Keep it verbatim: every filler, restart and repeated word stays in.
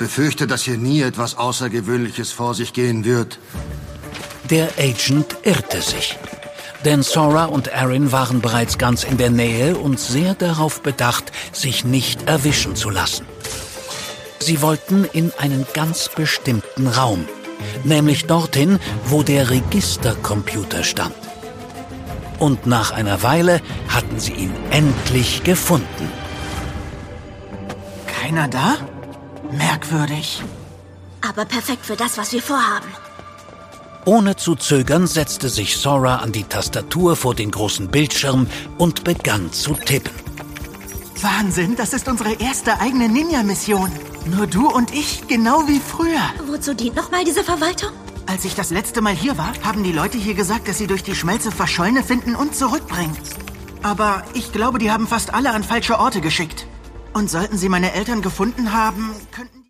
befürchte, dass hier nie etwas Außergewöhnliches vor sich gehen wird. Der Agent irrte sich. Denn Sora und Aeryn waren bereits ganz in der Nähe und sehr darauf bedacht, sich nicht erwischen zu lassen. Sie wollten in einen ganz bestimmten Raum, nämlich dorthin, wo der Registercomputer stand. Und nach einer Weile hatten sie ihn endlich gefunden. Keiner da? Merkwürdig. Aber perfekt für das, was wir vorhaben. Ohne zu zögern setzte sich Sora an die Tastatur vor den großen Bildschirm und begann zu tippen. Wahnsinn, das ist unsere erste eigene Ninja-Mission. Nur du und ich, genau wie früher. Wozu dient nochmal diese Verwaltung? Als ich das letzte Mal hier war, haben die Leute hier gesagt, dass sie durch die Schmelze Verschollene finden und zurückbringen. Aber ich glaube, die haben fast alle an falsche Orte geschickt. Und sollten sie meine Eltern gefunden haben, könnten...